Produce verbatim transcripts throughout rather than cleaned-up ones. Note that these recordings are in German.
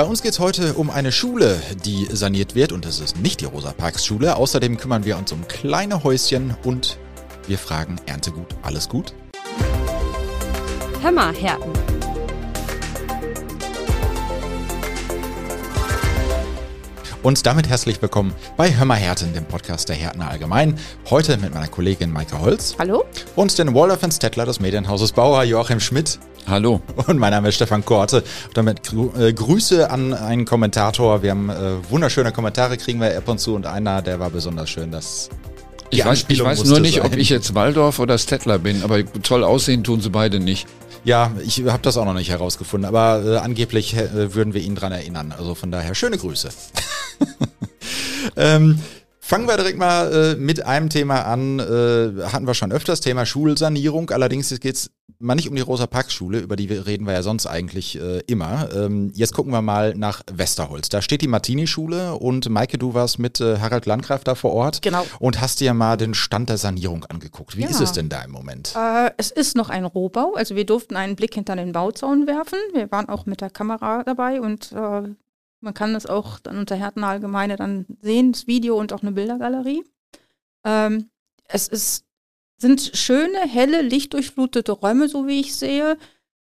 Bei uns geht es heute um eine Schule, die saniert wird und es ist nicht die Rosa-Parks-Schule. Außerdem kümmern wir uns um kleine Häuschen und wir fragen, Erntegut, alles gut? Hör mal, Herten. Und damit herzlich willkommen bei Hör mal Herten, dem Podcast der Hertener Allgemein. Heute mit meiner Kollegin Maike Holz. Hallo. Und den Waldorf and Stettler des Medienhauses Bauer, Joachim Schmidt. Hallo. Und mein Name ist Stefan Korte. Und damit grü- äh, Grüße an einen Kommentator. Wir haben äh, wunderschöne Kommentare, kriegen wir ab und zu. Und einer, der war besonders schön. Das ich weiß, ich weiß nur nicht, sein. ob ich jetzt Waldorf oder Stettler bin. Aber toll aussehen tun sie beide nicht. Ja, ich habe das auch noch nicht herausgefunden, aber äh, angeblich äh, würden wir ihn dran erinnern. Also von daher schöne Grüße. ähm, fangen wir direkt mal äh, mit einem Thema an. Äh, hatten wir schon öfters, Thema Schulsanierung. Allerdings geht es mal nicht um die Rosa-Parks-Schule, über die wir reden wir ja sonst eigentlich äh, immer. Ähm, jetzt gucken wir mal nach Westerholz. Da steht die Martini-Schule und Maike, du warst mit äh, Harald Landgraf da vor Ort. Genau. Und hast dir mal den Stand der Sanierung angeguckt. Wie ja. ist es denn da im Moment? Äh, es ist noch ein Rohbau. Also wir durften einen Blick hinter den Bauzaun werfen. Wir waren auch mit der Kamera dabei und äh, man kann das auch dann unter Hertener Allgemeine dann sehen, das Video und auch eine Bildergalerie. Ähm, es ist, sind schöne, helle, lichtdurchflutete Räume, so wie ich sehe.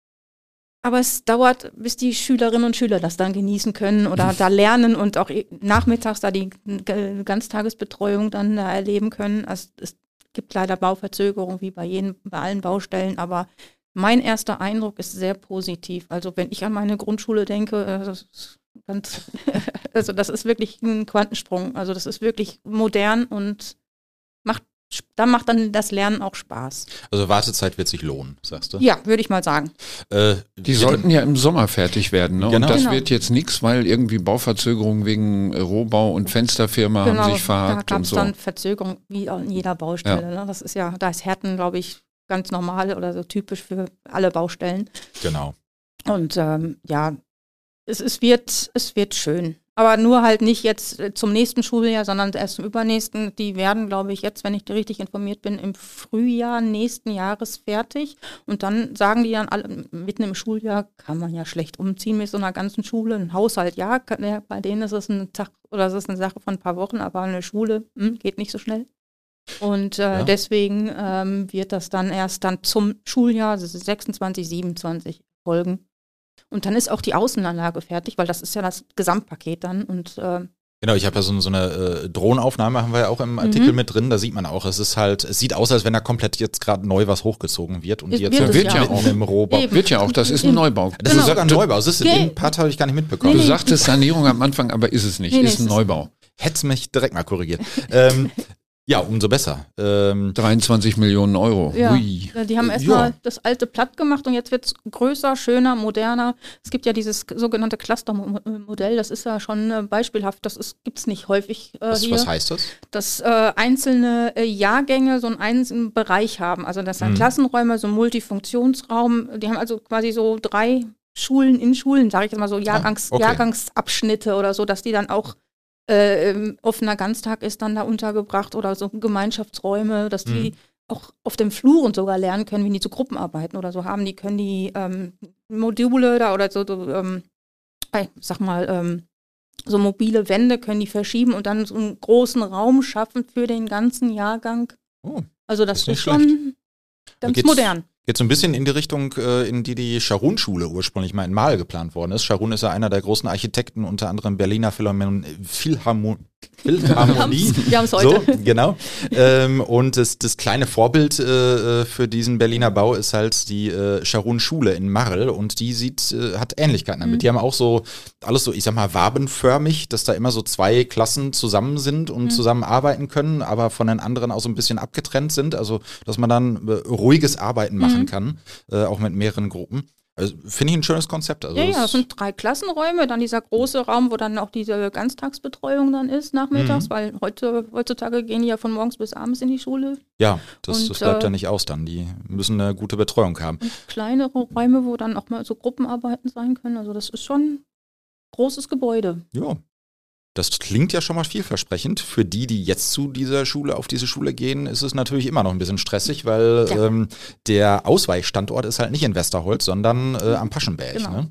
Aber es dauert, bis die Schülerinnen und Schüler das dann genießen können oder da lernen und auch nachmittags da die Ganztagesbetreuung dann da erleben können. Also es gibt leider Bauverzögerungen wie bei, jedem, bei allen Baustellen, aber mein erster Eindruck ist sehr positiv. Also wenn ich an meine Grundschule denke, das ist ganz, also das ist wirklich ein Quantensprung. Also das ist wirklich modern und macht, da macht dann das Lernen auch Spaß. Also Wartezeit wird sich lohnen, sagst du? Ja, würde ich mal sagen. Äh, die sollten ja im Sommer fertig werden, ne? Genau. Und das genau. wird jetzt nichts, weil irgendwie Bauverzögerungen wegen Rohbau und Fensterfirma Genau, haben sich verhakt da gab und es so. dann Verzögerungen wie in jeder Baustelle. Ja. Ne? Das ist ja, da ist Herten, glaube ich, ganz normal oder so typisch für alle Baustellen. Genau. Und ähm, ja, es, es, wird, es wird schön. Aber nur halt nicht jetzt zum nächsten Schuljahr, sondern erst zum übernächsten. Die werden, glaube ich, jetzt, wenn ich richtig informiert bin, im Frühjahr nächsten Jahres fertig. Und dann sagen die dann alle, mitten im Schuljahr kann man ja schlecht umziehen mit so einer ganzen Schule. Ein Haushalt, ja, kann, ja bei denen ist es ein Tag oder es ist eine Sache von ein paar Wochen, aber eine Schule mh, geht nicht so schnell. Und äh, ja. deswegen ähm, wird das dann erst dann zum Schuljahr sechsundzwanzig, siebenundzwanzig folgen. Und dann ist auch die Außenanlage fertig, weil das ist ja das Gesamtpaket dann. Und äh, Genau, ich habe ja so, so eine äh, Drohnenaufnahme, haben wir ja auch im Artikel mhm. mit drin, da sieht man auch, es ist halt, es sieht aus, als wenn da komplett jetzt gerade neu was hochgezogen wird und Es die jetzt wird es mitten ja auch. im Rohbau. Eben. Wird ja auch, das ist ein Eben. Neubau. Das Genau. ist sogar ein Neubau, das ist, Ge- den Part habe ich gar nicht mitbekommen. Du Nee, nee. sagtest Sanierung am Anfang, aber ist es nicht, Nee, nee, ist es ein ist- Neubau. Hätt's mich direkt mal korrigiert. ähm, ja, umso besser. Ähm, dreiundzwanzig Millionen Euro. ja, Hui. die haben Äh, erstmal ja. das alte platt gemacht und jetzt wird es größer, schöner, moderner. Es gibt ja dieses sogenannte Clustermodell, das ist ja schon äh, beispielhaft, das gibt es nicht häufig äh, was, hier. was heißt das? Dass äh, einzelne äh, Jahrgänge so einen einzelnen Bereich haben. Also das sind Mhm. Klassenräume, so ein Multifunktionsraum. Die haben also quasi so drei Schulen in Schulen, sage ich jetzt mal so, Jahrgangs, Ah, okay. Jahrgangsabschnitte oder so, dass die dann auch äh, ähm, offener Ganztag ist dann da untergebracht oder so Gemeinschaftsräume, dass die Mhm. auch auf den Fluren sogar lernen können, wie die zu Gruppenarbeiten oder so haben. Die können die ähm, Module da oder so, so ähm, ich sag mal, ähm, so mobile Wände können die verschieben und dann so einen großen Raum schaffen für den ganzen Jahrgang. Oh, Also das ist ist, nicht schon ganz geht's- modern. geht so ein bisschen in die Richtung, äh, in die die Scharun-Schule ursprünglich mal in Mahl geplant worden ist. Scharun ist ja einer der großen Architekten, unter anderem Berliner Philharmon- Philharmo- Philharmonie. Wir haben es heute. So, genau. ähm, und das, das kleine Vorbild äh, für diesen Berliner Bau ist halt die äh, Scharun-Schule in Marl und die sieht, äh, hat Ähnlichkeiten damit. Mhm. Die haben auch so, alles so, ich sag mal, wabenförmig, dass da immer so zwei Klassen zusammen sind und Mhm. zusammen arbeiten können, aber von den anderen auch so ein bisschen abgetrennt sind. Also, dass man dann äh, ruhiges Arbeiten machen Mhm. kann, äh, auch mit mehreren Gruppen. Also, finde ich ein schönes Konzept. Also Ja, ja, das- das sind drei Klassenräume, dann dieser große Raum, wo dann auch diese Ganztagsbetreuung dann ist nachmittags, Mhm. weil heute, heutzutage gehen die ja von morgens bis abends in die Schule. ja, das, und, das bleibt ja äh, nicht aus dann. Die müssen eine gute Betreuung haben. Und kleinere Räume, wo dann auch mal so Gruppenarbeiten sein können. Also das ist schon ein großes Gebäude. Ja. Das klingt ja schon mal vielversprechend. Für die, die jetzt zu dieser Schule, auf diese Schule gehen, ist es natürlich immer noch ein bisschen stressig, weil Ja. ähm, der Ausweichstandort ist halt nicht in Westerholz, sondern äh, am Paschenberg. Genau. Ne?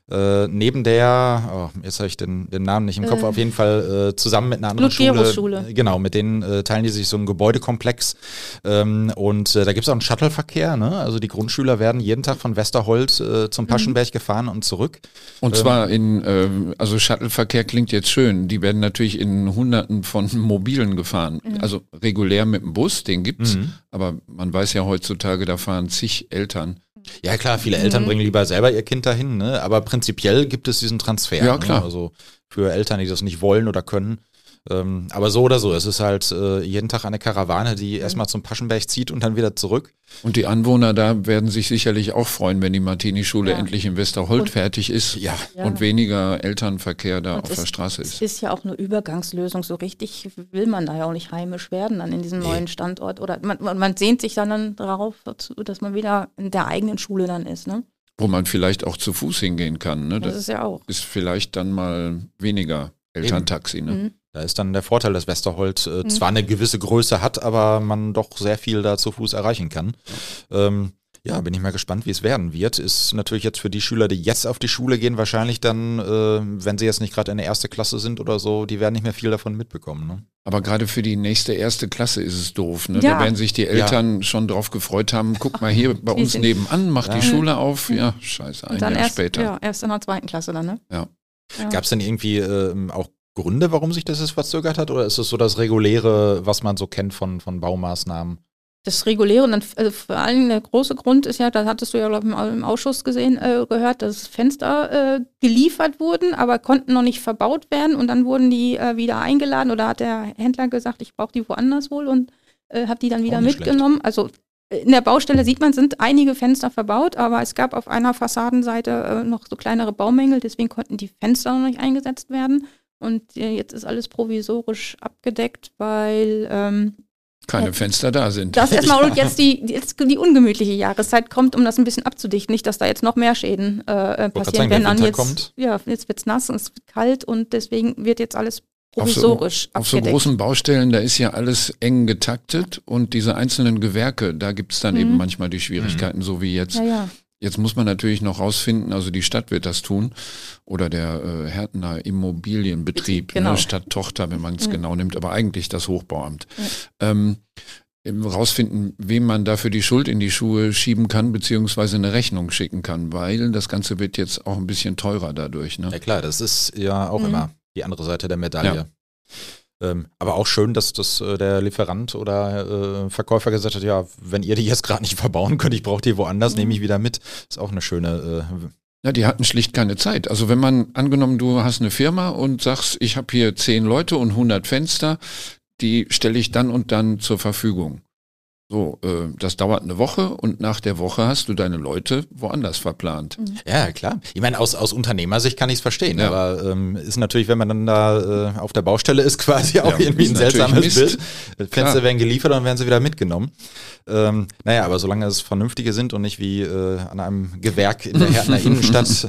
Äh, neben der, oh, jetzt habe ich den, den Namen nicht im Kopf, äh, auf jeden Fall äh, zusammen mit einer anderen Schule. Schule. Genau, mit denen äh, teilen die sich so einen Gebäudekomplex. Ähm, und äh, da gibt es auch einen Shuttleverkehr. Ne? Also die Grundschüler werden jeden Tag von Westerholt äh, zum Paschenberg mhm. gefahren und zurück. Und ähm, zwar in, äh, also Shuttleverkehr klingt jetzt schön. Die werden natürlich in Hunderten von Mobilen gefahren. Mhm. Also regulär mit dem Bus, den gibt's. Mhm. Aber man weiß ja heutzutage, da fahren zig Eltern. Ja klar, viele Eltern mhm. bringen lieber selber ihr Kind dahin, ne? Aber prinzipiell gibt es diesen Transfer. Ja, klar. Ne? Also für Eltern, die das nicht wollen oder können. Ähm, aber so oder so, es ist halt äh, jeden Tag eine Karawane, die mhm. erstmal zum Paschenberg zieht und dann wieder zurück. Und die Anwohner da werden sich sicherlich auch freuen, wenn die Martini-Schule ja. endlich in Westerholt und, fertig ist ja. und weniger Elternverkehr da und auf es, der Straße ist. Es ist ja auch eine Übergangslösung. So richtig will man da ja auch nicht heimisch werden dann in diesem nee. neuen Standort. Oder man, man sehnt sich dann, dann darauf, dass man wieder in der eigenen Schule dann ist, ne? Wo man vielleicht auch zu Fuß hingehen kann. Ne? Das, das ist ja auch. Ist vielleicht dann mal weniger Elterntaxi. Ne? Mhm. Da ist dann der Vorteil, dass Westerholt äh, mhm. zwar eine gewisse Größe hat, aber man doch sehr viel da zu Fuß erreichen kann. Ja, ähm, ja bin ich mal gespannt, wie es werden wird. Ist natürlich jetzt für die Schüler, die jetzt auf die Schule gehen, wahrscheinlich dann, äh, wenn sie jetzt nicht gerade in der ersten Klasse sind oder so, die werden nicht mehr viel davon mitbekommen. Ne? Aber gerade für die nächste erste Klasse ist es doof. Ne? Ja. Da werden sich die Eltern ja. schon drauf gefreut haben, guck mal hier bei uns nebenan, macht ja. die Schule auf. Ja, scheiße, ein Und dann Jahr erst, später. Ja, erst in der zweiten Klasse dann, ne? Ja. Ja. Gab es denn irgendwie äh, auch Gründe, warum sich das jetzt verzögert hat? Oder ist es so das Reguläre, was man so kennt von, von Baumaßnahmen? Das Reguläre und dann, also vor allem der große Grund ist ja, da hattest du ja, glaube ich, im Ausschuss gesehen, äh, gehört, dass Fenster äh, geliefert wurden, aber konnten noch nicht verbaut werden und dann wurden die äh, wieder eingeladen oder hat der Händler gesagt, ich brauche die woanders wohl und äh, habe die dann wieder mitgenommen. Schlecht. Also in der Baustelle sieht man, sind einige Fenster verbaut, aber es gab auf einer Fassadenseite äh, noch so kleinere Baumängel, deswegen konnten die Fenster noch nicht eingesetzt werden. Und äh, jetzt ist alles provisorisch abgedeckt, weil ähm, keine äh, Fenster da sind. Das erstmal und jetzt die, jetzt die ungemütliche Jahreszeit kommt, um das ein bisschen abzudichten. Nicht, dass da jetzt noch mehr Schäden äh, passieren, sagen, wenn dann jetzt, kommt. ja, jetzt wird es nass und es wird kalt und deswegen wird jetzt alles provisorisch auf so, abgedeckt. Auf so großen Baustellen, da ist ja alles eng getaktet und diese einzelnen Gewerke, da gibt es dann mhm. eben manchmal die Schwierigkeiten, mhm. so wie jetzt. Ja, ja. Jetzt muss man natürlich noch rausfinden, also die Stadt wird das tun oder der äh, Härtener Immobilienbetrieb, genau. ne, Stadttochter, wenn man es mhm. genau nimmt, aber eigentlich das Hochbauamt. Ja. Ähm, rausfinden, wem man dafür die Schuld in die Schuhe schieben kann, beziehungsweise eine Rechnung schicken kann, weil das Ganze wird jetzt auch ein bisschen teurer dadurch. Ne? Ja klar, das ist ja auch mhm. immer die andere Seite der Medaille. Ja. Ähm, aber auch schön, dass das äh, der Lieferant oder äh, Verkäufer gesagt hat, ja, wenn ihr die jetzt gerade nicht verbauen könnt, ich brauche die woanders, mhm. nehme ich wieder mit. Ist auch eine schöne... Äh, ja, die hatten schlicht keine Zeit. Also wenn man, angenommen, du hast eine Firma und sagst, ich habe hier zehn Leute und hundert Fenster, die stelle ich dann und dann zur Verfügung. So, äh, das dauert eine Woche und nach der Woche hast du deine Leute woanders verplant. Ja, klar. Ich meine, aus, aus Unternehmersicht kann ich es verstehen, ja. aber ähm, ist natürlich, wenn man dann da äh, auf der Baustelle ist, quasi auch ja, irgendwie ein seltsames Mist. Bild. Fenster klar. werden geliefert und dann werden sie wieder mitgenommen. Ähm, naja, aber solange es vernünftige sind und nicht wie äh, an einem Gewerk in der Härtener Innenstadt.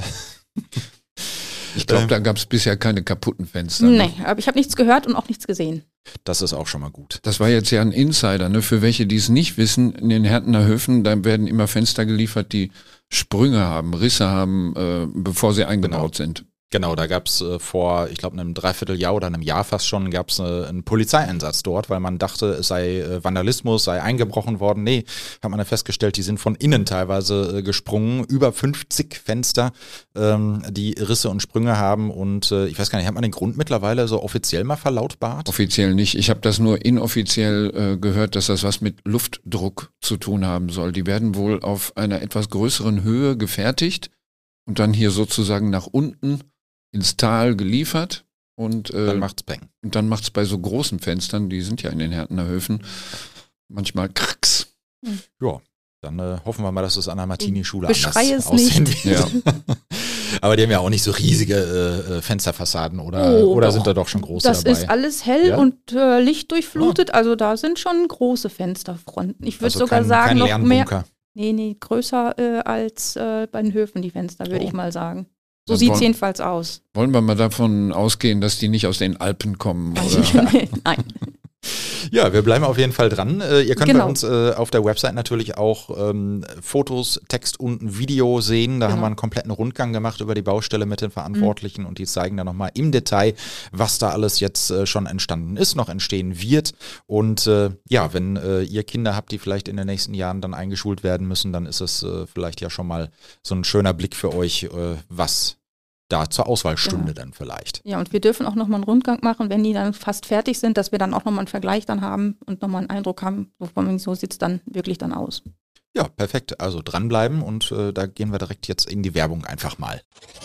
Ich glaube, da gab es bisher keine kaputten Fenster. Nee, ne? aber ich habe nichts gehört und auch nichts gesehen. Das ist auch schon mal gut. Das war jetzt ja ein Insider, ne? Für welche, die es nicht wissen, in den Härtener Höfen, da werden immer Fenster geliefert, die Sprünge haben, Risse haben, äh, bevor sie eingebaut genau. sind. Genau, da gab es äh, vor, ich glaube, einem Dreivierteljahr oder einem Jahr fast schon, gab es äh, einen Polizeieinsatz dort, weil man dachte, es sei äh, Vandalismus, sei eingebrochen worden. Nee, hat man dann festgestellt, die sind von innen teilweise äh, gesprungen. Über fünfzig Fenster, ähm, die Risse und Sprünge haben. Und äh, ich weiß gar nicht, hat man den Grund mittlerweile so offiziell mal verlautbart? Offiziell nicht. Ich habe das nur inoffiziell äh, gehört, dass das was mit Luftdruck zu tun haben soll. Die werden wohl auf einer etwas größeren Höhe gefertigt und dann hier sozusagen nach unten ins Tal geliefert und äh, dann macht's Peng. Und dann macht's bei so großen Fenstern, die sind ja in den Härtener Höfen, manchmal kracks. Mhm. Ja, dann äh, hoffen wir mal, dass es an der Martini-Schule Beschrei anders es aussehen nicht. wird. Ja. Aber die haben ja auch nicht so riesige äh, Fensterfassaden oder, oh, oder doch. sind da doch schon große das dabei? Das ist alles hell ja? und äh, lichtdurchflutet, oh. also da sind schon große Fensterfronten. Ich würde also sogar kein, sagen, kein noch Lernbunker. mehr. Nee, nee, größer äh, als äh, bei den Höfen die Fenster, würde oh. ich mal sagen. So Dann sieht es wollen, jedenfalls aus. Wollen wir mal davon ausgehen, dass die nicht aus den Alpen kommen? Oder? Nein. Ja, wir bleiben auf jeden Fall dran. Äh, ihr könnt Genau. bei uns äh, auf der Website natürlich auch ähm, Fotos, Text und ein Video sehen. Da Genau. haben wir einen kompletten Rundgang gemacht über die Baustelle mit den Verantwortlichen mhm. und die zeigen dann nochmal im Detail, was da alles jetzt äh, schon entstanden ist, noch entstehen wird. Und äh, ja, wenn äh, ihr Kinder habt, die vielleicht in den nächsten Jahren dann eingeschult werden müssen, dann ist es äh, vielleicht ja schon mal so ein schöner Blick für euch, äh, was da zur Auswahlstunde Genau. dann vielleicht. Ja, und wir dürfen auch nochmal einen Rundgang machen, wenn die dann fast fertig sind, dass wir dann auch nochmal einen Vergleich dann haben und nochmal einen Eindruck haben, so sieht es dann wirklich dann aus. Ja, perfekt. Also dranbleiben und äh, da gehen wir direkt jetzt in die Werbung einfach mal.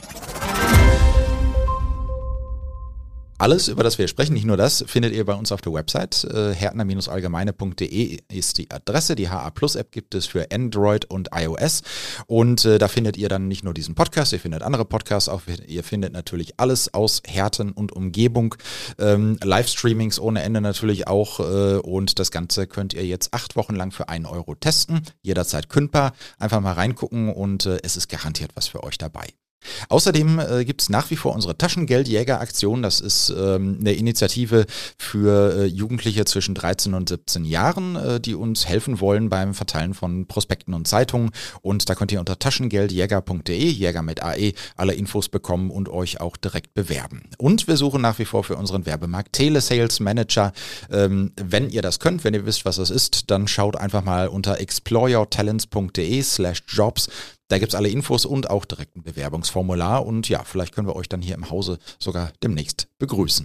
Alles, über das wir sprechen, nicht nur das, findet ihr bei uns auf der Website. Äh, härtner Allgemeine Punkt de ist die Adresse. Die H A Plus App gibt es für Android und iOS. Und äh, da findet ihr dann nicht nur diesen Podcast, ihr findet andere Podcasts auch. Ihr findet natürlich alles aus Herten und Umgebung. Ähm, Livestreamings ohne Ende natürlich auch. Äh, und das Ganze könnt ihr jetzt acht Wochen lang für einen Euro testen. Jederzeit kündbar. Einfach mal reingucken und äh, es ist garantiert was für euch dabei. Außerdem äh, gibt es nach wie vor unsere Taschengeldjäger-Aktion. Das ist ähm, eine Initiative für äh, Jugendliche zwischen dreizehn und siebzehn Jahren, äh, die uns helfen wollen beim Verteilen von Prospekten und Zeitungen. Und da könnt ihr unter taschengeldjäger Punkt de, Jäger mit A E, alle Infos bekommen und euch auch direkt bewerben. Und wir suchen nach wie vor für unseren Werbemarkt Telesales Manager. Ähm, wenn ihr das könnt, wenn ihr wisst, was das ist, dann schaut einfach mal unter exploreyourtalents Punkt de slash jobs. Da gibt's alle Infos und auch direkt ein Bewerbungsformular. Und ja, vielleicht können wir euch dann hier im Hause sogar demnächst begrüßen.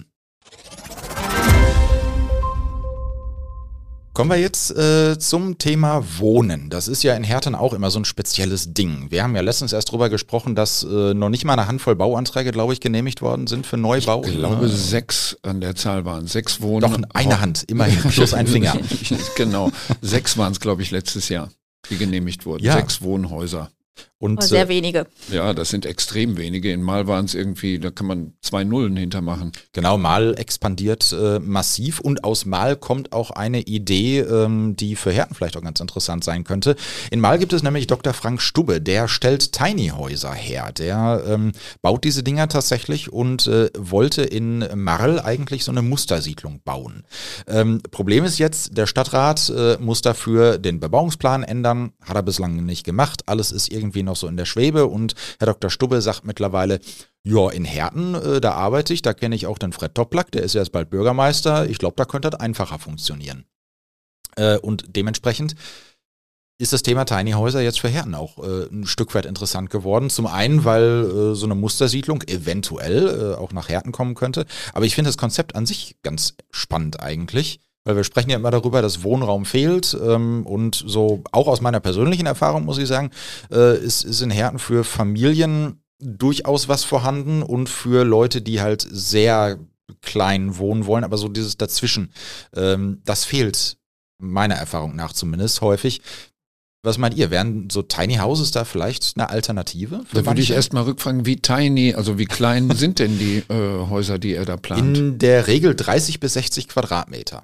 Kommen wir jetzt äh, zum Thema Wohnen. Das ist ja in Herten auch immer so ein spezielles Ding. Wir haben ja letztens erst drüber gesprochen, dass äh, noch nicht mal eine Handvoll Bauanträge, glaube ich, genehmigt worden sind für Neubau. Ich glaube, sechs an der Zahl waren. Sechs Wohnen. Doch, eine Hand, immerhin, plus ein Finger. Genau, sechs waren es, glaube ich, letztes Jahr, die genehmigt wurden. Ja. Sechs Wohnhäuser. Und, Aber sehr äh, wenige. Ja, das sind extrem wenige. In Mal waren es irgendwie, da kann man zwei Nullen hintermachen. Genau, Mal expandiert äh, massiv und aus Mal kommt auch eine Idee, ähm, die für Herten vielleicht auch ganz interessant sein könnte. In Mal gibt es nämlich Doktor Frank Stubbe, der stellt Tiny-Häuser her. Der ähm, baut diese Dinger tatsächlich und äh, wollte in Marl eigentlich so eine Mustersiedlung bauen. Ähm, Problem ist jetzt, der Stadtrat äh, muss dafür den Bebauungsplan ändern, hat er bislang nicht gemacht. Alles ist irgendwie noch so in der Schwebe und Herr Doktor Stubbe sagt mittlerweile, ja, in Herten, äh, da arbeite ich, da kenne ich auch den Fred Toplack, der ist ja jetzt bald Bürgermeister, ich glaube, da könnte das einfacher funktionieren. Äh, und dementsprechend ist das Thema Tiny Häuser jetzt für Herten auch äh, ein Stück weit interessant geworden. Zum einen, weil äh, so eine Mustersiedlung eventuell äh, auch nach Herten kommen könnte, aber ich finde das Konzept an sich ganz spannend eigentlich. Weil wir sprechen ja immer darüber, dass Wohnraum fehlt ähm, und so auch aus meiner persönlichen Erfahrung muss ich sagen, äh, ist, ist in Herten für Familien durchaus was vorhanden und für Leute, die halt sehr klein wohnen wollen, aber so dieses Dazwischen, ähm, das fehlt meiner Erfahrung nach zumindest häufig. Was meint ihr, wären so Tiny Houses da vielleicht eine Alternative? Da würde ich erstmal rückfragen, wie tiny, also wie klein sind denn die äh, Häuser, die er da plant? In der Regel dreißig bis sechzig Quadratmeter.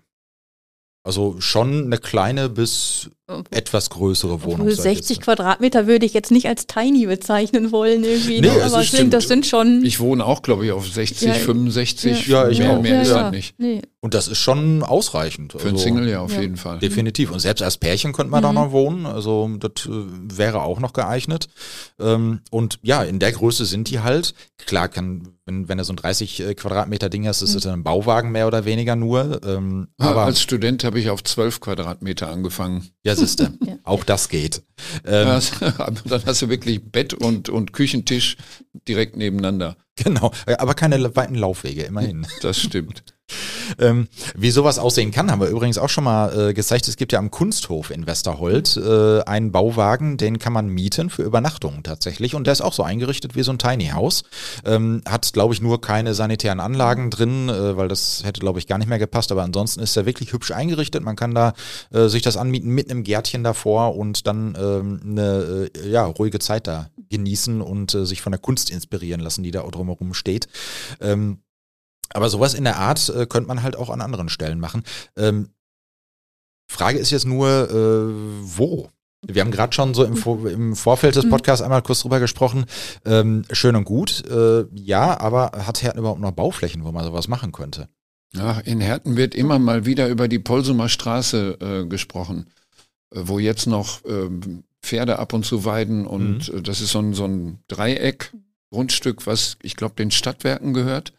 Also schon eine kleine bis etwas größere Wohnung. Obwohl sechzig Quadratmeter würde ich jetzt nicht als tiny bezeichnen wollen irgendwie. Nee, ne? es Aber ist ich denke, das sind schon... Ich wohne auch, glaube ich, auf sechzig, Ja, fünfundsechzig. ja, ich mehr, auch. mehr Ja, ist ja. das nicht. Nee. Und das ist schon ausreichend. Für einen Also Single ja auf Ja. jeden Fall. definitiv. Und selbst als Pärchen könnte man da Mhm. noch wohnen. Also das äh, wäre auch noch geeignet. Ähm, und ja, in der Größe sind die halt. Klar kann, wenn, wenn er so ein dreißig Quadratmeter Ding ist, ist es ein Bauwagen mehr oder weniger nur. Ähm, Ja, aber als Student habe ich auf zwölf Quadratmeter angefangen. ja, siehste, Ja. auch das geht. Ähm, Ja, dann hast du wirklich Bett und, und Küchentisch direkt nebeneinander. Genau, aber keine weiten Laufwege, immerhin. Das stimmt. Ähm, wie sowas aussehen kann, haben wir übrigens auch schon mal äh, gezeigt. Es gibt ja am Kunsthof in Westerhold äh, einen Bauwagen, den kann man mieten für Übernachtungen tatsächlich. Und der ist auch so eingerichtet wie so ein Tiny House. Ähm, hat, glaube ich, nur keine sanitären Anlagen drin, äh, weil das hätte, glaube ich, gar nicht mehr gepasst. Aber ansonsten ist er wirklich hübsch eingerichtet. Man kann da äh, sich das anmieten mit einem Gärtchen davor und dann ähm, eine äh, ja, ruhige Zeit da genießen und äh, sich von der Kunst inspirieren lassen, die da drumherum steht. Ähm, Aber sowas in der Art äh, könnte man halt auch an anderen Stellen machen. Ähm, Frage ist jetzt nur, äh, wo? Wir haben gerade schon so im, Vor- im Vorfeld des Podcasts einmal kurz drüber gesprochen. Ähm, schön und gut, äh, ja, aber hat Herten überhaupt noch Bauflächen, wo man sowas machen könnte? Ja, in Herten wird immer mal wieder über die Polsumer Straße äh, gesprochen, äh, wo jetzt noch äh, Pferde ab und zu weiden und mhm. äh, das ist so ein, so ein Dreieck, Grundstück, was ich glaube den Stadtwerken gehört.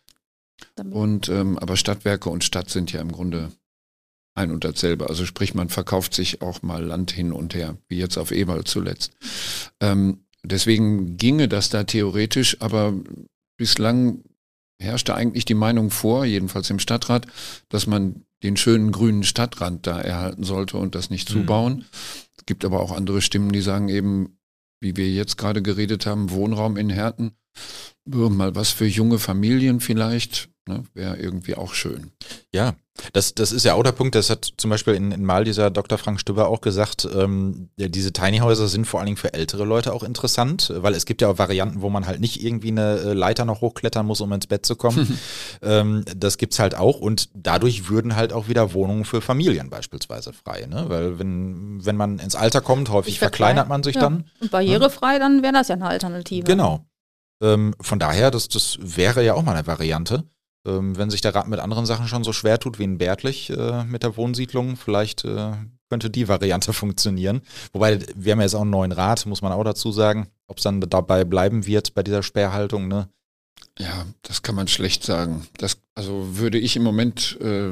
Und ähm, aber Stadtwerke und Stadt sind ja im Grunde ein und dasselbe. Also sprich, man verkauft sich auch mal Land hin und her, wie jetzt auf Ewald zuletzt. Ähm, deswegen ginge das da theoretisch, aber bislang herrschte eigentlich die Meinung vor, jedenfalls im Stadtrat, dass man den schönen grünen Stadtrand da erhalten sollte und das nicht zubauen. Mhm. Es gibt aber auch andere Stimmen, die sagen eben, wie wir jetzt gerade geredet haben, Wohnraum in Herten, mal was für junge Familien vielleicht, ne, wäre irgendwie auch schön. Ja, das, das ist ja auch der Punkt, das hat zum Beispiel in, in Mal dieser Doktor Frank Stübber auch gesagt, ähm, diese Tiny Häuser sind vor allen Dingen für ältere Leute auch interessant, weil es gibt ja auch Varianten, wo man halt nicht irgendwie eine Leiter noch hochklettern muss, um ins Bett zu kommen. ähm, das gibt's halt auch und dadurch würden halt auch wieder Wohnungen für Familien beispielsweise frei, ne? Weil wenn, wenn man ins Alter kommt, häufig verkleinert man sich ja. dann. Und barrierefrei, ja. Dann wäre das ja eine Alternative. Genau. Ähm, von daher, das, das wäre ja auch mal eine Variante. Ähm, wenn sich der Rat mit anderen Sachen schon so schwer tut wie in Bärtlich äh, mit der Wohnsiedlung, vielleicht äh, könnte die Variante funktionieren. Wobei, wir haben ja jetzt auch einen neuen Rat, muss man auch dazu sagen, ob es dann dabei bleiben wird bei dieser Sperrhaltung, ne? Ja, das kann man schlecht sagen. Das, also würde ich im Moment, äh,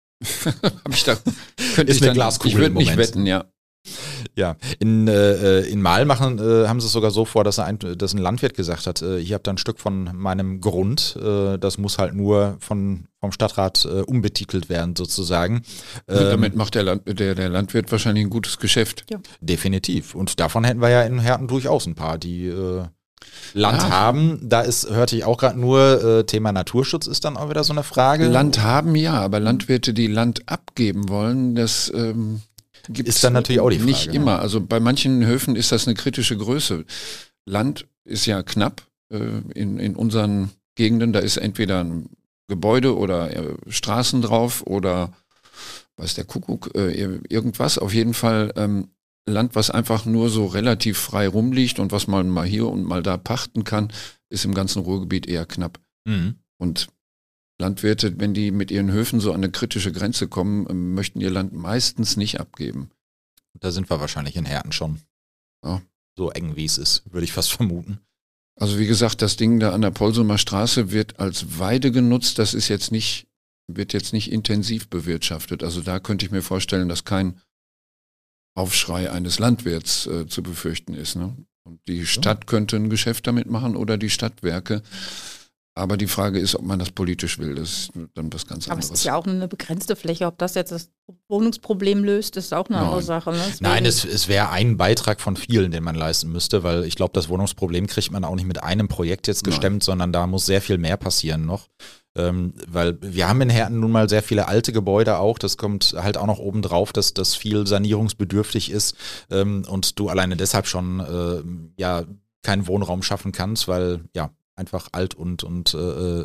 hab ich da, könnte Ist ich eine dann, Glaskugel ich würde im nicht Moment. wetten, ja. Ja, in, äh, in Mal machen, äh, haben sie es sogar so vor, dass, ein, dass ein Landwirt gesagt hat, äh, hier habt ihr ein Stück von meinem Grund, äh, das muss halt nur von, vom Stadtrat äh, umbetitelt werden sozusagen. Ähm, damit macht der, Land, der, der Landwirt wahrscheinlich ein gutes Geschäft. Ja. Definitiv. Und davon hätten wir ja in Herten durchaus ein paar, die äh, Land ja. haben. Da ist, hörte ich auch gerade nur, äh, Thema Naturschutz ist dann auch wieder so eine Frage. Land haben ja, aber Landwirte, die Land abgeben wollen, das ähm Gibt's ist dann natürlich auch die Frage. Nicht immer. Also bei manchen Höfen ist das eine kritische Größe. Land ist ja knapp äh, in, in unseren Gegenden. Da ist entweder ein Gebäude oder äh, Straßen drauf oder weiß der Kuckuck, äh, irgendwas. Auf jeden Fall ähm, Land, was einfach nur so relativ frei rumliegt und was man mal hier und mal da pachten kann, ist im ganzen Ruhrgebiet eher knapp. Mhm. Und Landwirte, wenn die mit ihren Höfen so an eine kritische Grenze kommen, möchten ihr Land meistens nicht abgeben. Da sind wir wahrscheinlich in Herten schon. Ja. So eng wie es ist, würde ich fast vermuten. Also wie gesagt, das Ding da an der Polsumer Straße wird als Weide genutzt. Das ist jetzt nicht, wird jetzt nicht intensiv bewirtschaftet. Also da könnte ich mir vorstellen, dass kein Aufschrei eines Landwirts äh, zu befürchten ist. Ne? Und die Stadt könnte ein Geschäft damit machen oder die Stadtwerke. Aber die Frage ist, ob man das politisch will. Das ist dann was ganz anderes. Aber es ist ja auch eine begrenzte Fläche. Ob das jetzt das Wohnungsproblem löst, ist auch eine Nein. andere Sache. Ne? Nein, es, es wäre ein Beitrag von vielen, den man leisten müsste, weil ich glaube, das Wohnungsproblem kriegt man auch nicht mit einem Projekt jetzt gestemmt, Nein. sondern da muss sehr viel mehr passieren noch. Ähm, weil wir haben in Herten nun mal sehr viele alte Gebäude auch. Das kommt halt auch noch oben drauf, dass das viel sanierungsbedürftig ist ähm, und du alleine deshalb schon äh, ja keinen Wohnraum schaffen kannst, weil ja einfach alt und, und äh,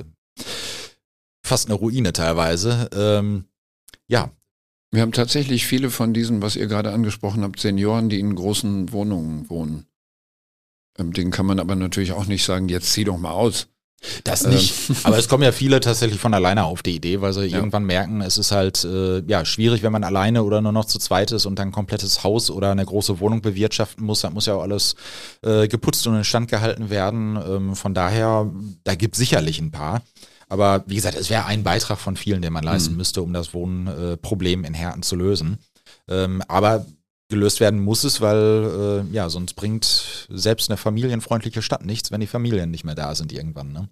fast eine Ruine teilweise. Ähm, ja. Wir haben tatsächlich viele von diesen, was ihr gerade angesprochen habt, Senioren, die in großen Wohnungen wohnen. Ähm, denen kann man aber natürlich auch nicht sagen, jetzt zieh doch mal aus. Das nicht, ähm. aber es kommen ja viele tatsächlich von alleine auf die Idee, weil sie ja. irgendwann merken, es ist halt äh, ja schwierig, wenn man alleine oder nur noch zu zweit ist und dann ein komplettes Haus oder eine große Wohnung bewirtschaften muss. Da muss ja auch alles äh, geputzt und instand gehalten werden. Ähm, von daher, da gibt es sicherlich ein paar. Aber wie gesagt, es wäre ein Beitrag von vielen, den man leisten mhm. müsste, um das Wohnproblem in Herten zu lösen. Ähm, aber gelöst werden muss es, weil äh, ja, sonst bringt selbst eine familienfreundliche Stadt nichts, wenn die Familien nicht mehr da sind irgendwann. Ne?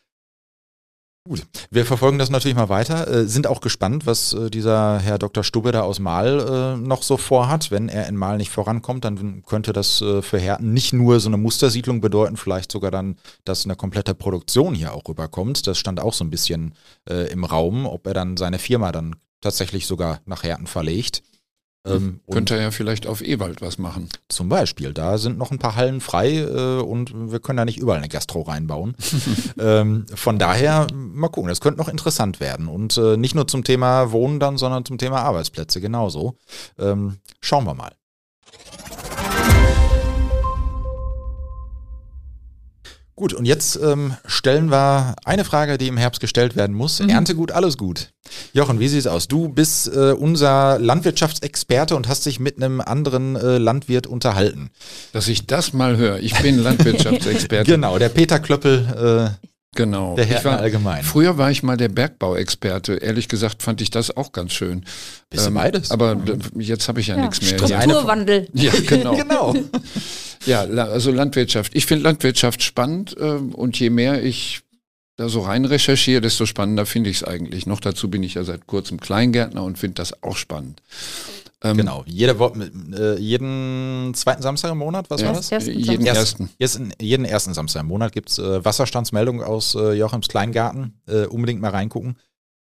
Gut, wir verfolgen das natürlich mal weiter, äh, sind auch gespannt, was äh, dieser Herr Doktor Stubbe da aus Mal äh, noch so vorhat. Wenn er in Mal nicht vorankommt, dann könnte das äh, für Herten nicht nur so eine Mustersiedlung bedeuten, vielleicht sogar dann, dass eine komplette Produktion hier auch rüberkommt. Das stand auch so ein bisschen äh, im Raum, ob er dann seine Firma dann tatsächlich sogar nach Herten verlegt. Ähm, Könnte er ja vielleicht auf Ewald was machen. Zum Beispiel, da sind noch ein paar Hallen frei äh, und wir können da nicht überall eine Gastro reinbauen. ähm, von daher, mal gucken, das könnte noch interessant werden. Und äh, nicht nur zum Thema Wohnen dann, sondern zum Thema Arbeitsplätze genauso. Ähm, schauen wir mal. Gut, und jetzt ähm, stellen wir eine Frage, die im Herbst gestellt werden muss. Mhm. Ernte gut, alles gut. Jochen, wie sieht's aus? Du bist äh, unser Landwirtschaftsexperte und hast dich mit einem anderen äh, Landwirt unterhalten. Dass ich das mal höre. Ich bin Landwirtschaftsexperte. Genau, der Peter Klöppel. Äh, Genau. Der Herr ich war, allgemein. Früher war ich mal der Bergbauexperte. Ehrlich gesagt fand ich das auch ganz schön. Bist du ähm, beides? Aber d- jetzt habe ich ja, ja nichts mehr. Strukturwandel. Ja, genau. Genau. Ja, also Landwirtschaft. Ich finde Landwirtschaft spannend äh, und je mehr ich da so rein recherchiere, desto spannender finde ich es eigentlich. Noch dazu bin ich ja seit kurzem Kleingärtner und finde das auch spannend. Ähm, genau, jede Woche, äh, jeden zweiten Samstag im Monat, was ja, war das? Ersten jeden Erst, ersten. Jetzt in, jeden ersten Samstag im Monat gibt es äh, Wasserstandsmeldung aus äh, Jochims Kleingarten. Äh, unbedingt mal reingucken.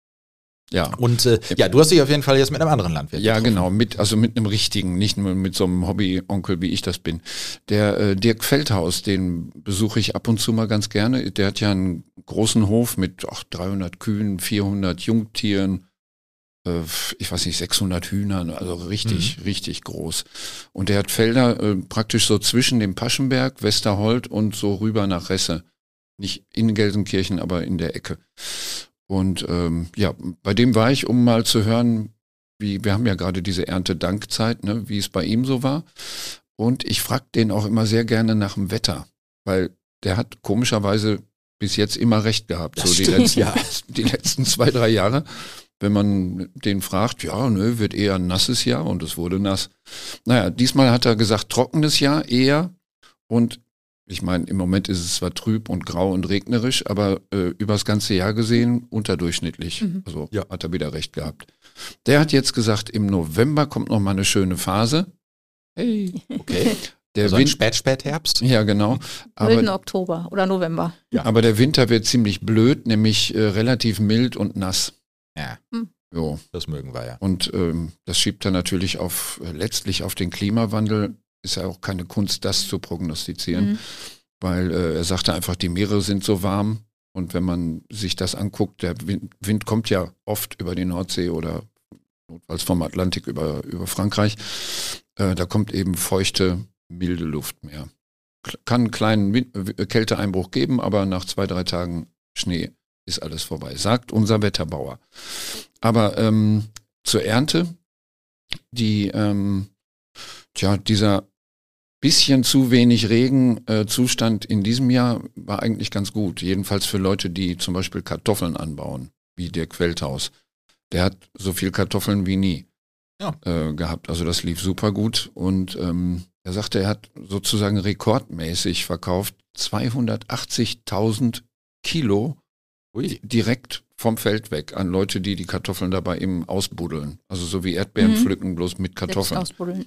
Ja. Und äh, ja, du hast dich auf jeden Fall jetzt mit einem anderen Landwirt Ja, getroffen. genau, mit, also mit einem richtigen, nicht nur mit so einem Hobby-Onkel, wie ich das bin. Der äh, Dirk Feldhaus, den besuche ich ab und zu mal ganz gerne. Der hat ja einen großen Hof mit ach, dreihundert Kühen, vierhundert Jungtieren, äh, ich weiß nicht, sechshundert Hühnern, also richtig, mhm. richtig groß. Und der hat Felder äh, praktisch so zwischen dem Paschenberg, Westerhold und so rüber nach Resse. Nicht in Gelsenkirchen, aber in der Ecke. Und ähm, ja, bei dem war ich, um mal zu hören, wie, wir haben ja gerade diese Erntedankzeit, ne, wie es bei ihm so war. Und ich frage den auch immer sehr gerne nach dem Wetter, weil der hat komischerweise bis jetzt immer recht gehabt, Das so die stimmt, letzten, ja. die letzten zwei, drei Jahre. Wenn man den fragt, ja, nö, wird eher ein nasses Jahr und es wurde nass. Naja, diesmal hat er gesagt, trockenes Jahr eher und ich meine, im Moment ist es zwar trüb und grau und regnerisch, aber äh, über das ganze Jahr gesehen unterdurchschnittlich. Mhm. Also ja. Hat er wieder recht gehabt. Der hat jetzt gesagt, im November kommt noch mal eine schöne Phase. Hey, okay. Der also Wind, Spät, Spätherbst? Ja, genau. Milden Oktober oder November. Ja. Aber der Winter wird ziemlich blöd, nämlich äh, relativ mild und nass. Ja, hm. jo. Das mögen wir ja. Und ähm, das schiebt er natürlich auf äh, letztlich auf den Klimawandel. Ist ja auch keine Kunst, das zu prognostizieren, mhm. weil äh, er sagte einfach, die Meere sind so warm und wenn man sich das anguckt, der Wind, Wind kommt ja oft über die Nordsee oder notfalls vom Atlantik über, über Frankreich, äh, da kommt eben feuchte, milde Luft mehr. Kann einen kleinen Wind, äh, Kälteeinbruch geben, aber nach zwei, drei Tagen Schnee ist alles vorbei, sagt unser Wetterbauer. Aber ähm, zur Ernte, die ähm, tja, dieser bisschen zu wenig Regenzustand äh, in diesem Jahr war eigentlich ganz gut. Jedenfalls für Leute, die zum Beispiel Kartoffeln anbauen, wie Dirk Feldhaus. Der hat so viel Kartoffeln wie nie ja. äh, gehabt. Also das lief super gut. Und ähm, er sagte, er hat sozusagen rekordmäßig verkauft zweihundertachtzigtausend Kilo Ui. direkt vom Feld weg an Leute, die die Kartoffeln dabei eben ausbuddeln. Also so wie Erdbeeren mhm. pflücken, bloß mit Kartoffeln. Selbst ausbuddeln.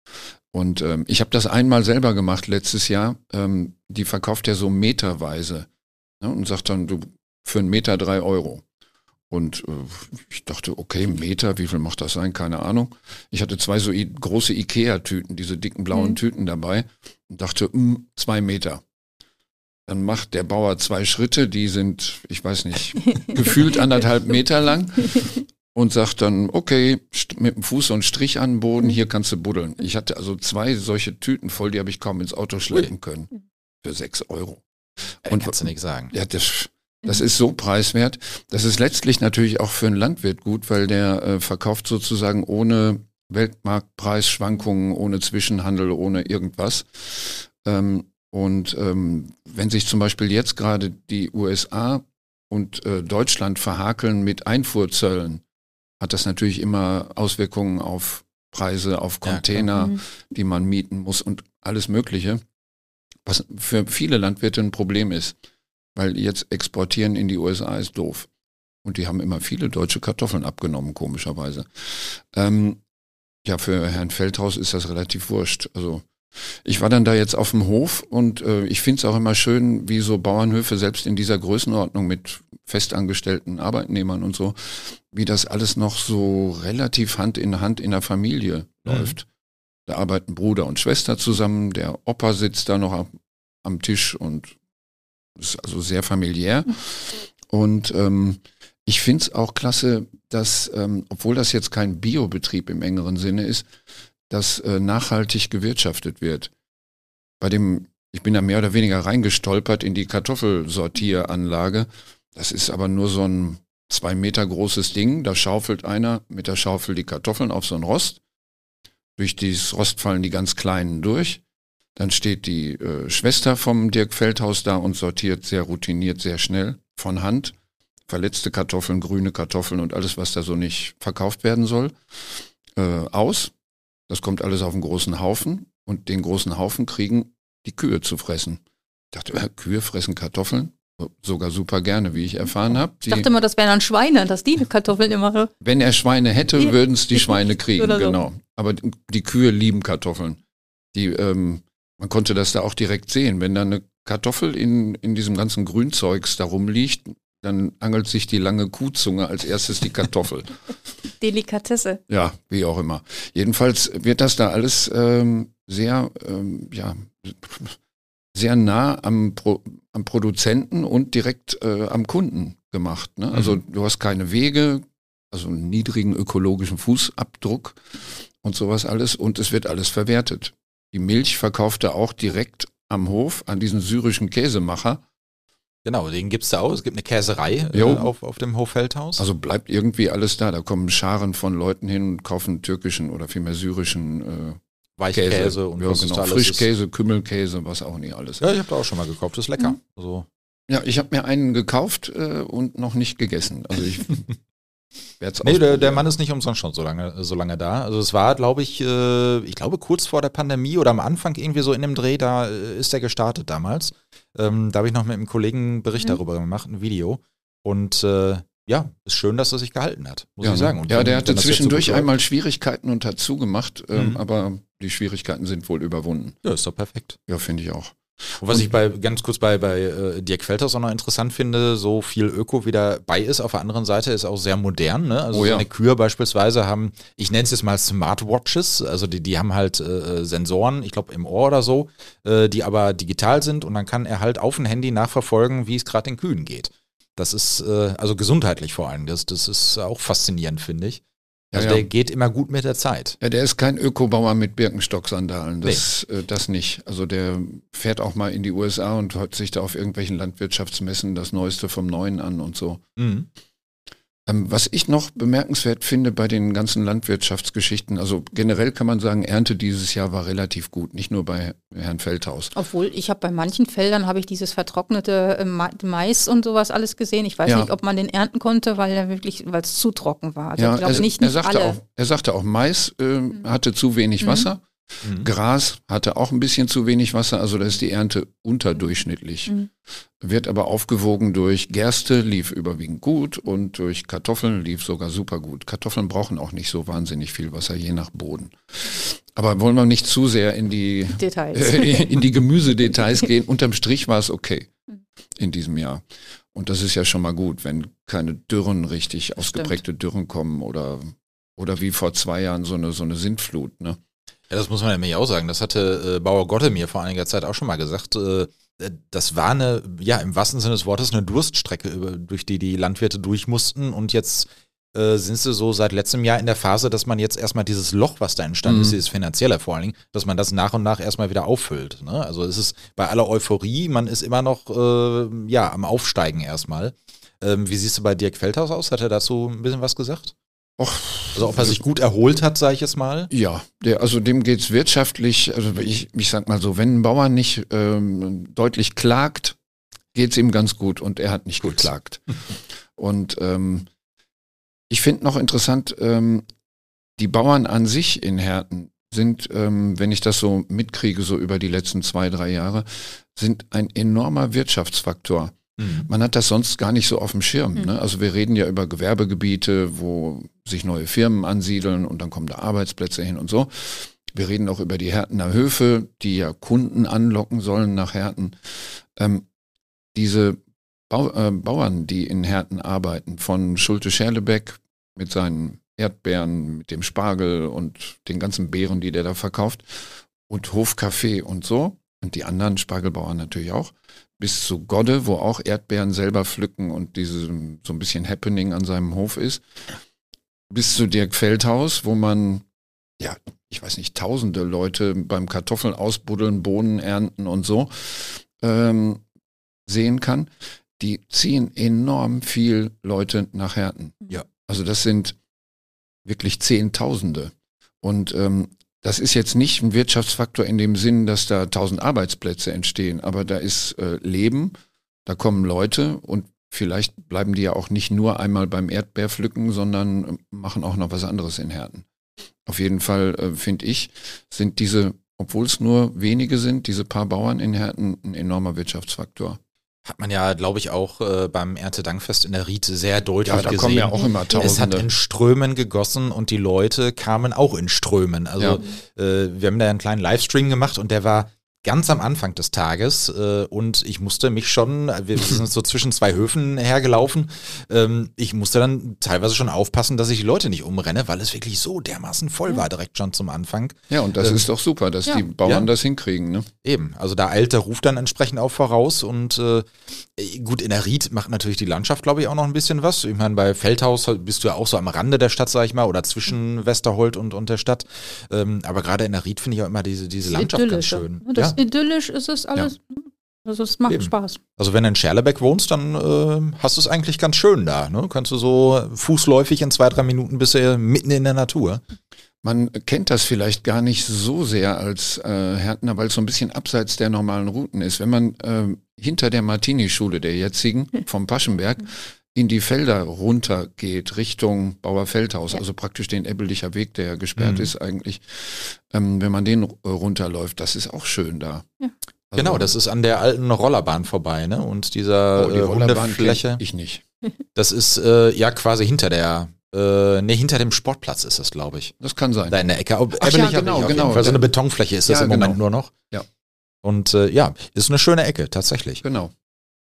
Und ähm, ich habe das einmal selber gemacht letztes Jahr. Ähm, die verkauft ja so meterweise, ne, und sagt dann, du für einen Meter drei Euro. Und äh, ich dachte, okay, Meter, wie viel macht das sein? Keine Ahnung. Ich hatte zwei so i- große Ikea-Tüten, diese dicken blauen mhm. Tüten dabei und dachte, mh, zwei Meter. Dann macht der Bauer zwei Schritte, die sind, ich weiß nicht, gefühlt anderthalb Meter lang. Und sagt dann, okay, mit dem Fuß so einen Strich an den Boden, hier kannst du buddeln. Ich hatte also zwei solche Tüten voll, die habe ich kaum ins Auto schleppen können. Für sechs Euro. Und kannst du nichts sagen. Ja, das, das ist so preiswert. Das ist letztlich natürlich auch für einen Landwirt gut, weil der äh, verkauft sozusagen ohne Weltmarktpreisschwankungen, ohne Zwischenhandel, ohne irgendwas. Ähm, und ähm, wenn sich zum Beispiel jetzt gerade die U S A und äh, Deutschland verhakeln mit Einfuhrzöllen, hat das natürlich immer Auswirkungen auf Preise, auf Container, ja, mhm. die man mieten muss und alles Mögliche, was für viele Landwirte ein Problem ist, weil jetzt exportieren in die U S A ist doof. Und die haben immer viele deutsche Kartoffeln abgenommen, komischerweise. Ähm, ja, für Herrn Feldhaus ist das relativ wurscht. Also ich war dann da jetzt auf dem Hof und äh, ich finde es auch immer schön, wie so Bauernhöfe selbst in dieser Größenordnung mit festangestellten Arbeitnehmern und so, wie das alles noch so relativ Hand in Hand in der Familie mhm. läuft. Da arbeiten Bruder und Schwester zusammen, der Opa sitzt da noch am, am Tisch und ist also sehr familiär. Mhm. Und ähm, ich finde es auch klasse, dass, ähm, obwohl das jetzt kein Biobetrieb im engeren Sinne ist, dass äh, nachhaltig gewirtschaftet wird. Bei dem Ich bin da mehr oder weniger reingestolpert in die Kartoffelsortieranlage. Das ist aber nur so ein zwei Meter großes Ding. Da schaufelt einer mit der Schaufel die Kartoffeln auf so ein Rost. Durch dieses Rost fallen die ganz Kleinen durch. Dann steht die äh, Schwester vom Dirk Feldhaus da und sortiert sehr routiniert, sehr schnell von Hand. Verletzte Kartoffeln, grüne Kartoffeln und alles, was da so nicht verkauft werden soll, äh, aus. Das kommt alles auf einen großen Haufen und den großen Haufen kriegen die Kühe zu fressen. Ich dachte, äh, Kühe fressen Kartoffeln? Sogar super gerne, wie ich erfahren habe. Ich dachte immer, das wären dann Schweine, dass die Kartoffeln immer... Wenn er Schweine hätte, würden es die Schweine kriegen, Oder so. Genau. Aber die Kühe lieben Kartoffeln. Die, ähm, man konnte das da auch direkt sehen. Wenn da eine Kartoffel in, in diesem ganzen Grünzeugs da rumliegt, dann angelt sich die lange Kuhzunge als erstes die Kartoffel. Delikatesse. Ja, wie auch immer. Jedenfalls wird das da alles ähm, sehr, ähm, ja, sehr nah am, Pro, am Produzenten und direkt äh, am Kunden gemacht. Ne? Also mhm. du hast keine Wege, also einen niedrigen ökologischen Fußabdruck und sowas alles und es wird alles verwertet. Die Milch verkauft er auch direkt am Hof an diesen syrischen Käsemacher. Genau, den gibt's da auch. Es gibt eine Käserei äh, auf, auf dem Hof Feldhaus. Also bleibt irgendwie alles da. Da kommen Scharen von Leuten hin und kaufen türkischen oder vielmehr syrischen äh, Weichkäse Käse. und ja, was genau. ist da alles Frischkäse, Kümmelkäse, was auch nicht alles. Ja, ich habe da auch schon mal gekauft. Das ist lecker. Mhm. Also. Ja, ich habe mir einen gekauft äh, und noch nicht gegessen. Also ich werde es Nee, der, der Mann ist nicht umsonst schon so lange, so lange da. Also es war, glaube ich, äh, ich glaube kurz vor der Pandemie oder am Anfang irgendwie so in dem Dreh, da äh, ist er gestartet damals. Ähm, da habe ich noch mit einem Kollegen einen Bericht Mhm. darüber gemacht, ein Video. Und äh, ja, ist schön, dass er sich gehalten hat, muss ja, ich sagen. Und ja, wenn- der hatte wenn das jetzt so zwischendurch gut läuft, einmal Schwierigkeiten und hat zugemacht, ähm, Mhm. aber die Schwierigkeiten sind wohl überwunden. Ja, ist doch perfekt. Ja, finde ich auch. Und was ich bei ganz kurz bei, bei äh, Dirk Feldhaus auch noch interessant finde, so viel Öko wieder bei ist, auf der anderen Seite ist auch sehr modern. Ne? Also Oh ja. seine Kühe beispielsweise haben, ich nenne es jetzt mal Smartwatches, also die, die haben halt äh, Sensoren, ich glaube im Ohr oder so, äh, die aber digital sind und dann kann er halt auf dem Handy nachverfolgen, wie es gerade den Kühen geht. Das ist äh, also gesundheitlich vor allem, das, das ist auch faszinierend, finde ich. Also Ja, ja. der geht immer gut mit der Zeit. Ja, der ist kein Ökobauer mit Birkenstock-Sandalen, das, äh, das nicht. Also der fährt auch mal in die U S A und hört sich da auf irgendwelchen Landwirtschaftsmessen das Neueste vom Neuen an und so. Mhm. Ähm, was ich noch bemerkenswert finde bei den ganzen Landwirtschaftsgeschichten, also generell kann man sagen, Ernte dieses Jahr war relativ gut, nicht nur bei Herrn Feldhaus. Obwohl, ich habe bei manchen Feldern habe ich dieses vertrocknete äh, Ma- Mais und sowas alles gesehen. Ich weiß Ja. nicht, ob man den ernten konnte, weil er wirklich, weil es zu trocken war. Also Ja, ich glaube er, nicht, er, nicht sagte alle. auch, er sagte auch, Mais äh, hatte zu wenig Mhm. Wasser, Mhm. Gras hatte auch ein bisschen zu wenig Wasser, also da ist die Ernte unterdurchschnittlich. Mhm. Wird aber aufgewogen durch Gerste, lief überwiegend gut und durch Kartoffeln lief sogar super gut. Kartoffeln brauchen auch nicht so wahnsinnig viel Wasser, je nach Boden. Aber wollen wir nicht zu sehr in die, Details. äh, in die Gemüsedetails gehen. Unterm Strich war es okay in diesem Jahr. Und das ist ja schon mal gut, wenn keine Dürren richtig ausgeprägte Dürren kommen oder, oder wie vor zwei Jahren so eine, so eine Sintflut, ne? Ja, das muss man nämlich auch sagen. Das hatte äh, Bauer Gotte mir vor einiger Zeit auch schon mal gesagt. Äh, das war eine, ja, im wahrsten Sinne des Wortes eine Durststrecke, über, durch die die Landwirte durch mussten. Und jetzt äh, sind sie so seit letztem Jahr in der Phase, dass man jetzt erstmal dieses Loch, was da entstanden Mhm. ist, dieses finanzielle vor allen Dingen, dass man das nach und nach erstmal wieder auffüllt. Ne? Also es ist bei aller Euphorie, man ist immer noch äh, ja, am Aufsteigen erstmal. Ähm, wie siehst du bei Dirk Feldhaus aus? Hat er dazu ein bisschen was gesagt? Och, Also ob er sich gut erholt hat, sage ich jetzt mal. ja, der, also dem geht's wirtschaftlich, also ich, ich sag mal so, wenn ein Bauer nicht ähm, deutlich klagt, geht's ihm ganz gut und er hat nicht Gut. geklagt. Und ähm, ich finde noch interessant, ähm, die Bauern an sich in Herten sind, ähm, wenn ich das so mitkriege, so über die letzten zwei, drei Jahre, sind ein enormer Wirtschaftsfaktor. Mhm. Man hat das sonst gar nicht so auf dem Schirm. Mhm. Ne? Also wir reden ja über Gewerbegebiete, wo sich neue Firmen ansiedeln und dann kommen da Arbeitsplätze hin und so. Wir reden auch über die Hertener Höfe, die ja Kunden anlocken sollen nach Herten. Ähm, diese Bau, äh, Bauern, die in Herten arbeiten, von Schulte-Scherlebeck mit seinen Erdbeeren, mit dem Spargel und den ganzen Beeren, die der da verkauft, und Hofkaffee und so, und die anderen Spargelbauern natürlich auch, bis zu Godde, wo auch Erdbeeren selber pflücken und diese, so ein bisschen Happening an seinem Hof ist, bis zu Dirk Feldhaus, wo man ja, ich weiß nicht, tausende Leute beim Kartoffeln ausbuddeln, Bohnen ernten und so ähm, sehen kann, die ziehen enorm viel Leute nach Herten. Ja. Also das sind wirklich Zehntausende. Und ähm, das ist jetzt nicht ein Wirtschaftsfaktor in dem Sinn, dass da tausend Arbeitsplätze entstehen, aber da ist äh, Leben, da kommen Leute und vielleicht bleiben die ja auch nicht nur einmal beim Erdbeerpflücken, sondern machen auch noch was anderes in Herten. Auf jeden Fall äh, finde ich, sind diese, obwohl es nur wenige sind, diese paar Bauern in Herten ein enormer Wirtschaftsfaktor. Hat man ja, glaube ich, auch äh, beim Erntedankfest in der Ried sehr deutlich Ja, da gesehen. kommen ja auch immer Tausende. Es hat in Strömen gegossen und die Leute kamen auch in Strömen. Also Ja. äh, wir haben da einen kleinen Livestream gemacht und der war ganz am Anfang des Tages äh, und ich musste mich schon, wir sind so zwischen zwei Höfen hergelaufen, ähm, ich musste dann teilweise schon aufpassen, dass ich die Leute nicht umrenne, weil es wirklich so dermaßen voll war direkt schon zum Anfang. Ja, und das Ähm, ist doch super, dass ja. die Bauern Ja. das hinkriegen. Ne? Eben, also da eilt der Ruf dann entsprechend auch voraus und äh, gut, in der Ried macht natürlich die Landschaft, glaube ich, auch noch ein bisschen was. Ich meine, bei Feldhaus bist du ja auch so am Rande der Stadt, sag ich mal, oder zwischen Westerholt und, und der Stadt. Ähm, aber gerade in der Ried finde ich auch immer diese, diese Landschaft ganz Idyllische. schön. Ja, das Ja. idyllisch ist es alles. Also es macht Eben. Spaß. Also wenn du in Scherlebeck wohnst, dann äh, hast du es eigentlich ganz schön da. Ne? Kannst du so fußläufig in zwei, drei Minuten bist du mitten in der Natur. Man kennt das vielleicht gar nicht so sehr als äh, Härtner, weil es so ein bisschen abseits der normalen Routen ist. Wenn man äh, hinter der Martini-Schule, der jetzigen, vom Paschenberg, in die Felder runtergeht, Richtung Bauerfeldhaus, Ja. also praktisch den Ebbelicher Weg, der gesperrt Mhm. ist eigentlich, ähm, wenn man den äh, runterläuft, das ist auch schön da. Ja. Also, Genau, das ist an der alten Rollerbahn vorbei, ne? Und dieser oh, die äh, Rollerbahn Hundefläche, kenn ich nicht. das ist äh, ja quasi hinter der, äh, nee, hinter dem Sportplatz ist das, glaube ich. Das kann sein. Da in der Ecke. Ob- Ach ja, Ebbelicher genau, Weg auf jeden genau. Fall. So eine Betonfläche ist das Ja, im Moment genau. nur noch. Ja. Und äh, ja, ist eine schöne Ecke, tatsächlich. Genau.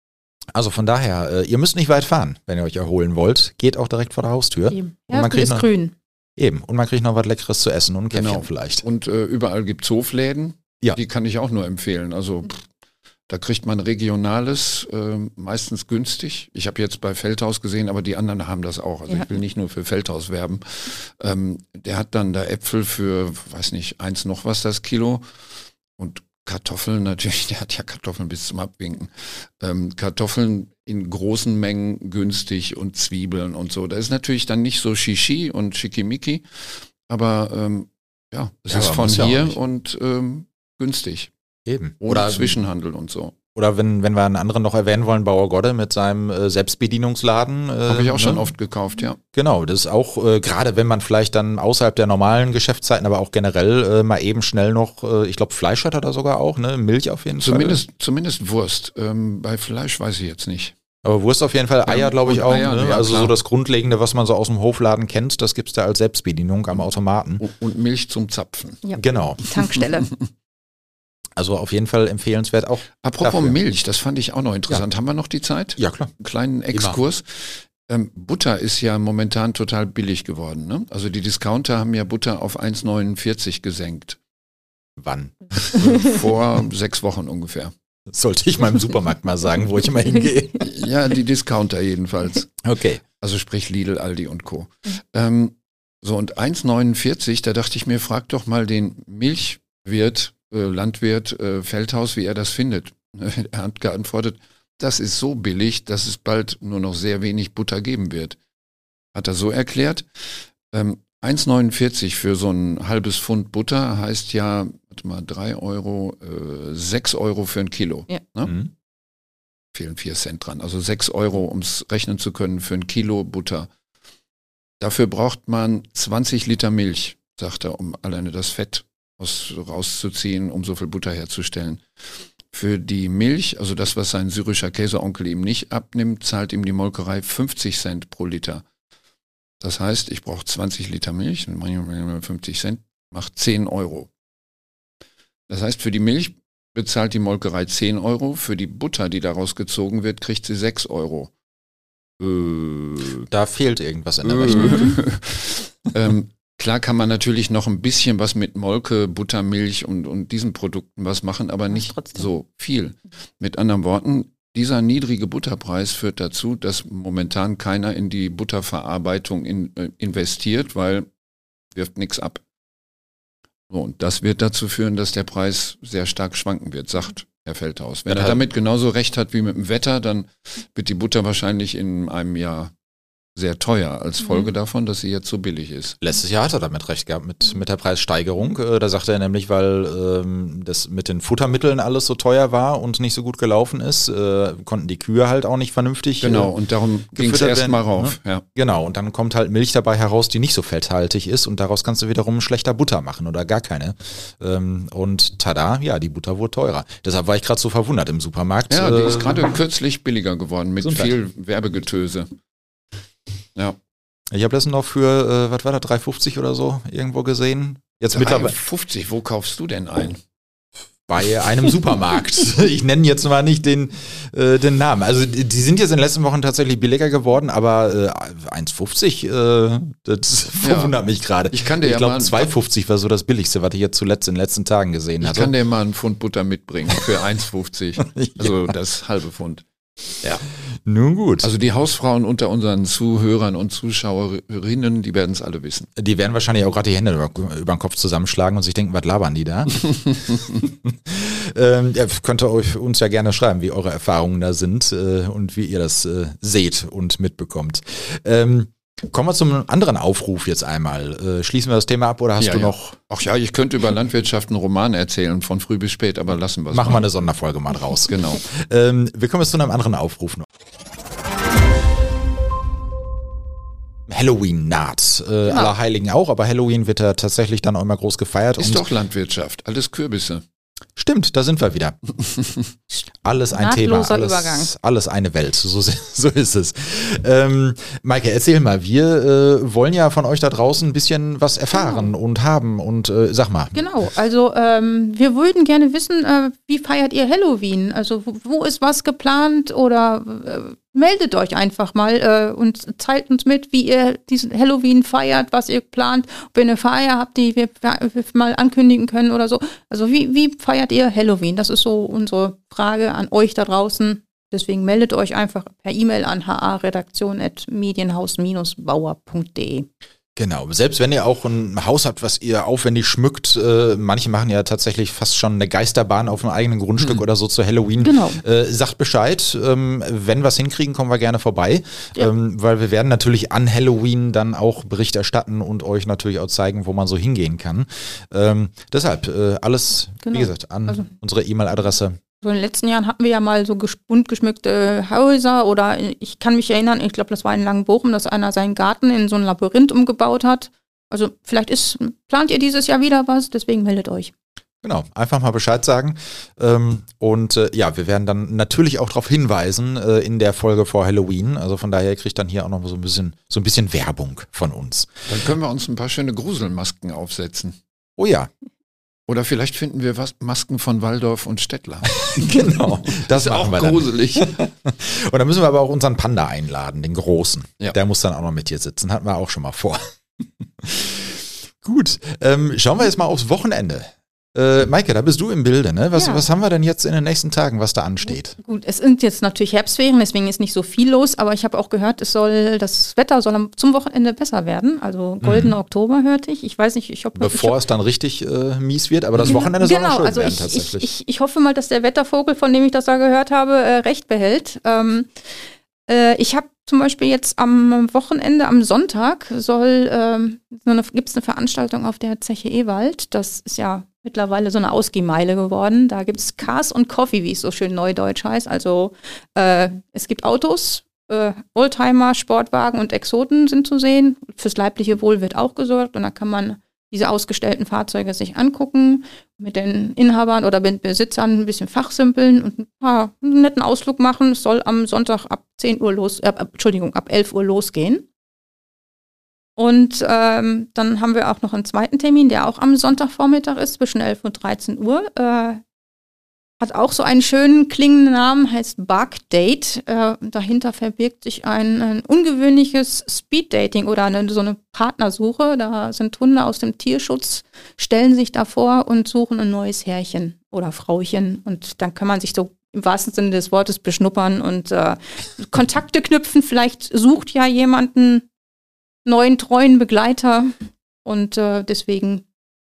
Also von daher, äh, ihr müsst nicht weit fahren, wenn ihr euch erholen wollt. Geht auch direkt vor der Haustür. Eben. Und Ja, man kriegt ist noch- grün. Eben. Und man kriegt noch was Leckeres zu essen und ein Käffchen Genau. vielleicht. Und äh, überall gibt es Hofläden. Ja. Die kann ich auch nur empfehlen. Also pff, da kriegt man Regionales, äh, meistens günstig. Ich habe jetzt bei Feldhaus gesehen, aber die anderen haben das auch. Also Ja. ich will nicht nur für Feldhaus werben. Ähm, der hat dann da Äpfel für, weiß nicht, eins noch was das Kilo. Und Kartoffeln natürlich, der hat ja Kartoffeln bis zum Abwinken. Ähm, Kartoffeln in großen Mengen günstig und Zwiebeln und so. Da ist natürlich dann nicht so Shishi und Schickimicki, aber ähm, ja, es Ja, ist aber von muss ja auch hier nicht. und ähm, günstig. Eben. Ohne Oder, Zwischenhandel und so. oder wenn, wenn wir einen anderen noch erwähnen wollen, Bauer Godde mit seinem äh, Selbstbedienungsladen. Äh, Habe ich auch schon ne? oft gekauft, ja. Genau, das ist auch, äh, gerade wenn man vielleicht dann außerhalb der normalen Geschäftszeiten, aber auch generell äh, mal eben schnell noch, äh, ich glaube Fleisch hat er da sogar auch, ne? Milch auf jeden Zumindest, zumindest Wurst. Ähm, bei Fleisch weiß ich jetzt nicht. Fall. Aber Wurst auf jeden Fall, Eier Ja, glaube ich und auch. Eier, ne? ja, Also klar. so das Grundlegende, was man so aus dem Hofladen kennt, das gibt's da als Selbstbedienung am Automaten. O- Und Milch zum Zapfen. Ja. Genau. Die Tankstelle. Also auf jeden Fall empfehlenswert auch. Apropos Dafür. Milch, das fand ich auch noch interessant. Haben wir noch die Zeit? Ja, klar. Einen kleinen Exkurs. Ähm, Butter ist ja momentan total billig geworden. Ne? Also die Discounter haben ja Butter auf eins neunundvierzig gesenkt. Wann? Vor sechs Wochen ungefähr. Sollte ich mal im Supermarkt mal sagen, wo ich immer hingehe. Ja, die Discounter jedenfalls. Okay. Also sprich Lidl, Aldi und Co. Ähm, so und eins neunundvierzig, da dachte ich mir, frag doch mal den Milchwirt, äh, Landwirt äh, Feldhaus, wie er das findet. Er hat geantwortet, das ist so billig, dass es bald nur noch sehr wenig Butter geben wird. Hat er so erklärt. Ähm, eins neunundvierzig für so ein halbes Pfund Butter heißt ja, warte mal, drei Euro, äh, sechs Euro für ein Kilo. Ja. Ne? Mhm. Fehlen vier Cent dran. Also sechs Euro, um es rechnen zu können, für ein Kilo Butter. Dafür braucht man zwanzig Liter Milch, sagt er, um alleine das Fett aus, rauszuziehen, um so viel Butter herzustellen. Für die Milch, also das, was sein syrischer Käseonkel ihm nicht abnimmt, zahlt ihm die Molkerei fünfzig Cent pro Liter. Das heißt, ich brauche zwanzig Liter Milch, fünfzig Cent, macht zehn Euro. Das heißt, für die Milch bezahlt die Molkerei zehn Euro, für die Butter, die daraus gezogen wird, kriegt sie sechs Euro. Äh, Da fehlt irgendwas in der äh. Rechnung. ähm, klar kann man natürlich noch ein bisschen was mit Molke, Buttermilch und, und diesen Produkten was machen, aber Ja, nicht trotzdem. so viel. Mit anderen Worten, dieser niedrige Butterpreis führt dazu, dass momentan keiner in die Butterverarbeitung in, äh, investiert, weil wirft nichts ab. So, und das wird dazu führen, dass der Preis sehr stark schwanken wird, sagt Herr Feldhaus. Wenn Ja, er damit genauso recht hat wie mit dem Wetter, dann wird die Butter wahrscheinlich in einem Jahr sehr teuer als Folge mhm. davon, dass sie jetzt so billig ist. Letztes Jahr hat er damit recht gehabt, mit, mit der Preissteigerung. Äh, da sagte er nämlich, weil ähm, das mit den Futtermitteln alles so teuer war und nicht so gut gelaufen ist, äh, konnten die Kühe halt auch nicht vernünftig Genau, äh, und darum ging es erstmal rauf. Ne? Ja. Genau, und dann kommt halt Milch dabei heraus, die nicht so fetthaltig ist und daraus kannst du wiederum schlechter Butter machen oder gar keine. Ähm, und tada, ja, die Butter wurde teurer. Deshalb war ich gerade so verwundert im Supermarkt. Ja, die äh, ist gerade kürzlich billiger geworden mit viel Werbegetöse. Ja. Ich habe das noch für, äh, was war das, drei fünfzig oder so irgendwo gesehen. Jetzt mittlerweile. drei fünfzig, wo kaufst du denn ein? Bei einem Supermarkt. Ich nenne jetzt mal nicht den, äh, den Namen. Also die, die sind jetzt in den letzten Wochen tatsächlich billiger geworden, aber äh, eins fünfzig, äh, das verwundert ja. mich gerade. Ich, ich ja glaube zwei fünfzig war so das Billigste, was ich jetzt zuletzt in den letzten Tagen gesehen habe. Ich kann dir mal einen Pfund Butter mitbringen für eins fünfzig. Also ja. das halbe Pfund. Ja. Nun gut. Also die Hausfrauen unter unseren Zuhörern und Zuschauerinnen, die werden es alle wissen. Die werden wahrscheinlich auch gerade die Hände über, über den Kopf zusammenschlagen und sich denken, was labern die da? ähm, ja, könnt ihr euch uns ja gerne schreiben, wie eure Erfahrungen da sind äh, und wie ihr das äh, seht und mitbekommt. Ähm, Kommen wir zum anderen Aufruf jetzt einmal. Äh, schließen wir das Thema ab oder hast ja, du ja. noch... Ach ja, ich könnte über Landwirtschaft einen Roman erzählen, von früh bis spät, aber lassen wir es. Machen wir eine Sonderfolge mal draus. Genau. Ähm, wir kommen jetzt zu einem anderen Aufruf noch. Halloween naht. Äh, ja. Allerheiligen auch, aber Halloween wird ja tatsächlich dann auch immer groß gefeiert. Ist doch Landwirtschaft, alles Kürbisse. Stimmt, da sind wir wieder. Alles ein Thema, alles, alles eine Welt, so, so ist es. Ähm, Maike, erzähl mal, wir äh, wollen ja von euch da draußen ein bisschen was erfahren genau. und haben und äh, sag mal. Genau, also ähm, wir würden gerne wissen, äh, wie feiert ihr Halloween? Also wo, wo ist was geplant oder äh, meldet euch einfach mal äh, und teilt uns mit, wie ihr diesen Halloween feiert, was ihr plant, ob ihr eine Feier habt, die wir, wir mal ankündigen können oder so. Also wie, wie feiert ihr Halloween? Das ist so unsere Frage an euch da draußen. Deswegen meldet euch einfach per E-Mail an h a redaktion at medienhaus bauer punkt de. Genau, selbst wenn ihr auch ein Haus habt, was ihr aufwendig schmückt, äh, manche machen ja tatsächlich fast schon eine Geisterbahn auf einem eigenen Grundstück mhm. oder so zu Halloween. Genau. Äh, sagt Bescheid, ähm, wenn wir es hinkriegen, kommen wir gerne vorbei, ja. ähm, weil wir werden natürlich an Halloween dann auch Bericht erstatten und euch natürlich auch zeigen, wo man so hingehen kann. Ähm, deshalb äh, alles, genau. wie gesagt, an also. unsere E-Mail-Adresse. So in den letzten Jahren hatten wir ja mal so bunt geschmückte Häuser oder ich kann mich erinnern, ich glaube, das war in Langenbochum, dass einer seinen Garten in so ein Labyrinth umgebaut hat. Also vielleicht ist, plant ihr dieses Jahr wieder was, deswegen meldet euch. Genau, einfach mal Bescheid sagen. Ähm, und äh, ja, wir werden dann natürlich auch darauf hinweisen äh, in der Folge vor Halloween. Also von daher kriegt dann hier auch noch so ein bisschen, so ein bisschen Werbung von uns. Dann können wir uns ein paar schöne Gruselmasken aufsetzen. Oh ja. Oder vielleicht finden wir was, Masken von Waldorf und Stettler. Genau, das, das machen wir dann. Gruselig. Und dann müssen wir aber auch unseren Panda einladen, den Großen. Ja. Der muss dann auch noch mit hier sitzen, hatten wir auch schon mal vor. Gut, ähm, schauen wir jetzt mal aufs Wochenende. Äh, Maike, da bist du im Bilde, ne? Was, ja. was haben wir denn jetzt in den nächsten Tagen, was da ansteht? Gut, es sind jetzt natürlich Herbstferien, deswegen ist nicht so viel los, aber ich habe auch gehört, es soll, das Wetter soll zum Wochenende besser werden. Also goldener mhm. Oktober hörte ich. Ich weiß nicht, ich hoffe. Bevor ich es dann richtig äh, mies wird, aber das Wochenende genau, soll noch schön also werden ich, tatsächlich. Ich, ich, ich hoffe mal, dass der Wettervogel, von dem ich das da gehört habe, äh, recht behält. Ähm, äh, ich habe zum Beispiel jetzt am Wochenende, am Sonntag, soll ähm, so eine, gibt es eine Veranstaltung auf der Zeche Ewald. Das ist ja mittlerweile so eine Ausgehmeile geworden. Da gibt es Cars und Coffee, wie es so schön neudeutsch heißt. Also äh, es gibt Autos, äh, Oldtimer, Sportwagen und Exoten sind zu sehen. Fürs leibliche Wohl wird auch gesorgt und da kann man diese ausgestellten Fahrzeuge sich angucken, mit den Inhabern oder mit Besitzern ein bisschen fachsimpeln und ja, einen netten Ausflug machen. Es soll am Sonntag ab zehn Uhr los, äh, Entschuldigung, ab elf Uhr losgehen. Und ähm, dann haben wir auch noch einen zweiten Termin, der auch am Sonntagvormittag ist, zwischen elf und dreizehn Uhr. Äh, hat auch so einen schönen klingenden Namen, heißt Bug Date. Äh, dahinter verbirgt sich ein, ein ungewöhnliches Speed-Dating oder eine, so eine Partnersuche. Da sind Hunde aus dem Tierschutz, stellen sich davor und suchen ein neues Herrchen oder Frauchen. Und dann kann man sich so im wahrsten Sinne des Wortes beschnuppern und äh, Kontakte knüpfen. Vielleicht sucht ja jemanden neuen treuen Begleiter und äh, deswegen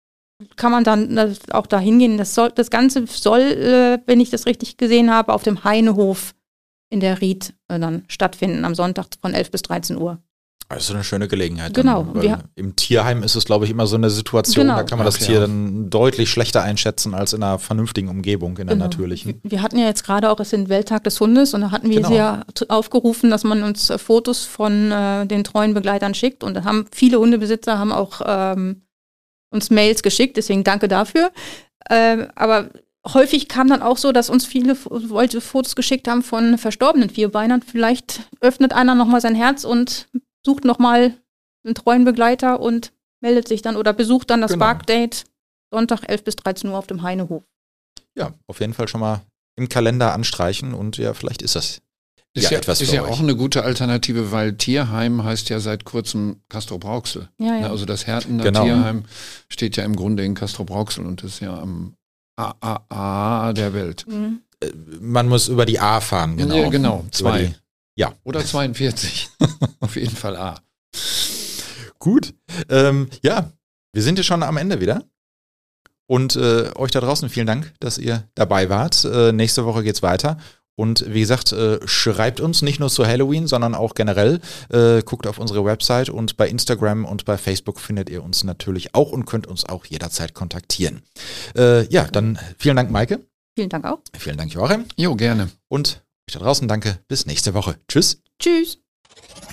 kann man dann das, auch da hingehen. Das, soll, das Ganze soll, äh, wenn ich das richtig gesehen habe, auf dem Heinehof in der Ried äh, dann stattfinden, am Sonntag von elf bis dreizehn Uhr. Also eine schöne Gelegenheit. Genau. Dann, weil im Tierheim ist es, glaube ich, immer so eine Situation, genau. da kann man das Okay, Tier ja. dann deutlich schlechter einschätzen als in einer vernünftigen Umgebung, in der Genau. natürlichen. Wir hatten ja jetzt gerade auch es den Welttag des Hundes und da hatten wir Genau. sie ja t- aufgerufen, dass man uns äh, Fotos von äh, den treuen Begleitern schickt und da haben viele Hundebesitzer haben auch ähm, uns Mails geschickt, deswegen danke dafür. Ähm, aber häufig kam dann auch so, dass uns viele Leute Fotos geschickt haben von verstorbenen Vierbeinern. Vielleicht öffnet einer nochmal sein Herz und sucht nochmal einen treuen Begleiter und meldet sich dann oder besucht dann das Genau. Barkdate Sonntag elf bis dreizehn Uhr auf dem Heinehof. Ja, auf jeden Fall schon mal im Kalender anstreichen und ja, vielleicht ist das Ist ja, ja, etwas ist für ja euch. auch eine gute Alternative, weil Tierheim heißt ja seit kurzem Castrop-Rauxel. Ja, ja. Ja, also das Härtener Genau. Tierheim steht ja im Grunde in Castrop-Rauxel und ist ja am A A A der Welt. Mhm. Man muss über die A fahren, genau. Ja, genau, Über zwei. die, ja, Oder zweiundvierzig. Auf jeden Fall A. gut. Ähm, ja, wir sind ja schon am Ende wieder. Und äh, euch da draußen vielen Dank, dass ihr dabei wart. Äh, nächste Woche geht's weiter. Und wie gesagt, äh, schreibt uns nicht nur zu Halloween, sondern auch generell. Äh, guckt auf unsere Website und bei Instagram und bei Facebook findet ihr uns natürlich auch und könnt uns auch jederzeit kontaktieren. Äh, ja, dann vielen Dank, Maike. Vielen Dank auch. Vielen Dank, Joachim. Jo, gerne. Und euch da draußen danke. Bis nächste Woche. Tschüss. Tschüss.